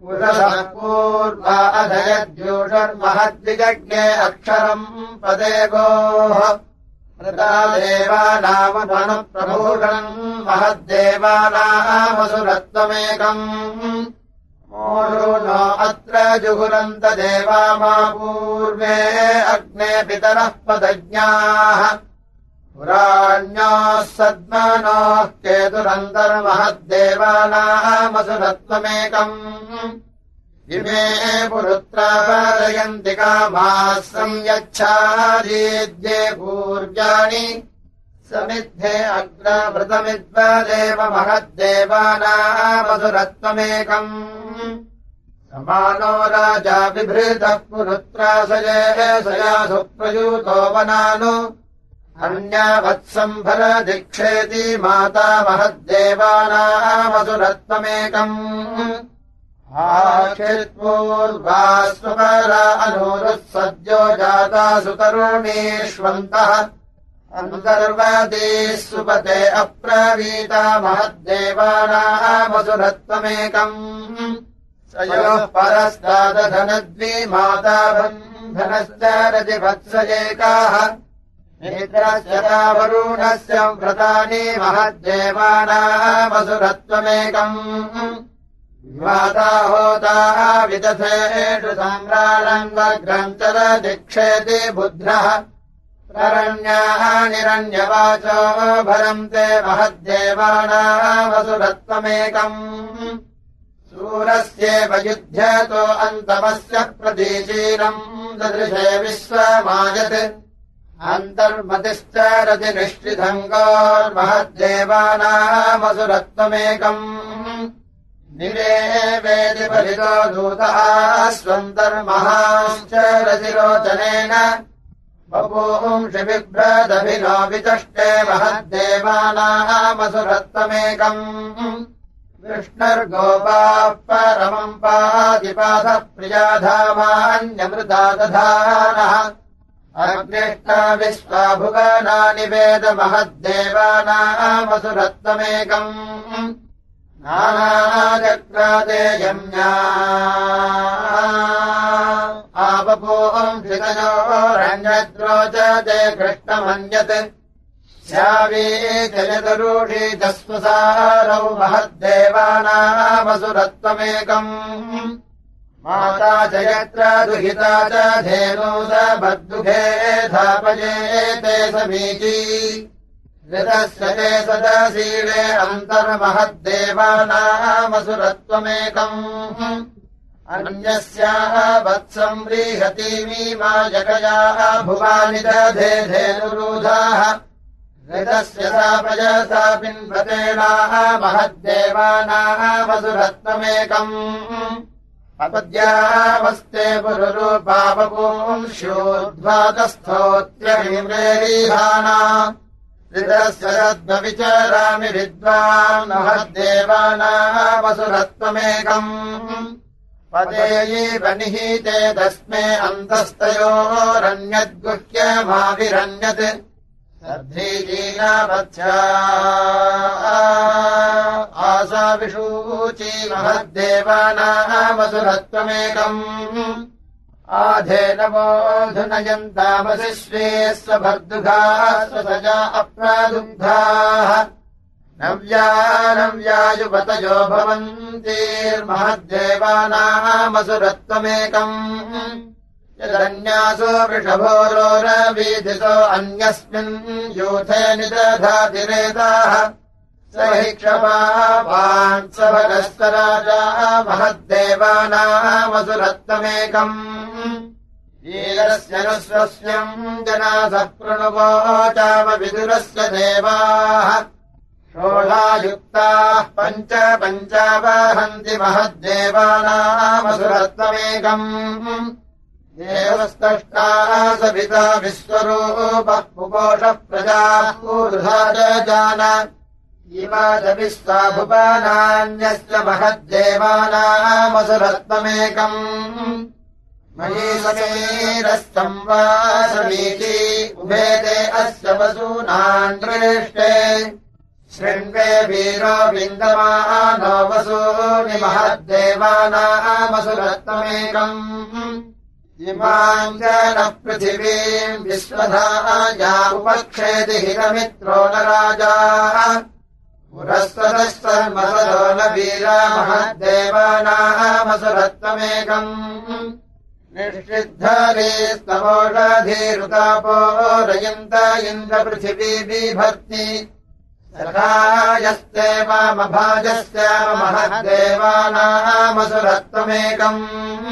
पुरसः पूर्वा अधयद्यूषर्महद्विजज्ञे अक्षरम् पदे गोः प्रदा देवानामनुप्रभूषणम् महद्देवानामसुरत्वमेकम् मोषो नो अत्र जुहुरन्त देवा मा पूर्वे अग्ने पितरः पदज्ञाः पुराण्योः सद्मनोः केतुरन्तर्महद्देवानामसुरत्वमेकम् इमे पुरुत्रापादयन्ति कामाः संयच्छादीद्ये पूर्व्याणि समिद्धे अग्रभृतमिद्वदेव महद्देवानामसुरत्वमेकम् समानो राजा बिभृतः पुरुत्रासये सयासु प्रयूतो वनानु अन्यावत्सम्भर दीक्षेति माता महद्देवानामसुरत्वमेकम् आक्षित्पूर्वास्वपरा अनूरुः सद्यो जातासु तरुणीष्वन्तः अन्तर्वतीः सुपते अप्रवीता महद्देवानामसुरत्वमेकम् सयोः परस्तादधनद्विमाता बन्धनश्च रजिवत्सयेकाः नेत्रस्य वरुणस्य व्रतानि महद्देवानामसुरत्वमेकम् माता होता विदथेषु सम्राडन्वग्रञ्चर दीक्षेति बुध्रः प्ररण्याः निरण्यवाचो भरन्ते महद्देवानामसुरत्वमेकम् सूरस्येव युध्यतो अन्तमस्य प्रतीचीनम् ददृशे विश्वमायत् अन्तर्मतिश्च रतिनिष्ठितङ्गोर्महद्देवानामसुरत्वमेकम् निरेवेदि परितो दूतः स्वन्तर्महाश्च रतिरोचनेन बभूंषि बिभ्रदभिनो विचष्टे महद्देवानामसुरत्वमेकम् विष्णुर्गोपाः परमम् पादिपादः प्रियाधामान्यमृता दधानः अग्निष्टा विश्वाभुवनानि वेद महद्देवानामसुरत्वमेकम् नानाचक्राते यम्या आपपूंसितयोरन्यद्रोचते कृष्णमन्यत् स्यावीचयतरूढी तस्वसारौ महद्देवानामसुरत्वमेकम् माता च यत्र दुहिता च धेनूस बद्दुघे धापयेते समीची ऋतस्य ते सदशीले अन्तर्महद्देवानामसुरत्वमेकम् अन्यस्याः वत्सम् व्रीहतीमीमा जगयाः भुवानि दधे धेनुरूधाः ऋतस्य सापयसा पिन्वतेनाः महद्देवानामसुरत्वमेकम् अपद्यावस्ते पुरुरूपावपुंस्योद्ध्वातस्थोऽत्यभिम्रेरीहाना ऋतस्य रद्मविचरामि विद्वान् महद्देवानामसुरत्वमेकम् पदेयैव निहीते तस्मे अन्तस्तयोरन्यद्गुह्यमाविरन्यत् सद्धीजीनावत्स्या आसा विषूची महद्देवानामसुरत्वमेकम् आधेनवोऽधुनयन्तामसि श्वे स्वभर्दुघाः स्वसजा अप्रादुग्धाः नव्यायुवतयो भवन्तीर्महद्देवानामसुरत्वमेकम् यदन्यासो वृषभोरोरवीधितो अन्यस्मिन् यूथे निदधातिरेताः स हि क्षमावान् स भगश्च राजा महद्देवानामसुरत्वमेकम् ईरस्य नु स्वस्यम् जनासः प्रणुवोचाम विदुरस्य देवाः षोडायुक्ताः पञ्चावहन्ति महद्देवानामसुरत्वमेकम् देवस्तष्टाः सविता विश्वरूपः पुपोषः प्रजाः पूर्धा जान इमादविश्वा भुवनान्यस्य महद्देवानामसुरत्वमेकम् मयि समीरः संवासमीति उभेदे अस्य वसूनान् दृष्टे शृण्वे वीरो विन्दमानो वसूनि महद्देवानामसुरत्वमेकम् इमाम् च नः पृथिवीम् विश्वधाया उपक्षेति हितमित्रो न राजा पुरस्ततस्तर्मसदो न वीरा महद्देवानामसुरत्वमेकम् निःसिद्धरीस्तमोषधीरुतापो रयन्त इन्द्रपृथिवी बिभर्ति सखायस्ते वामभाजस्याम महद्देवानामसुरत्वमेकम्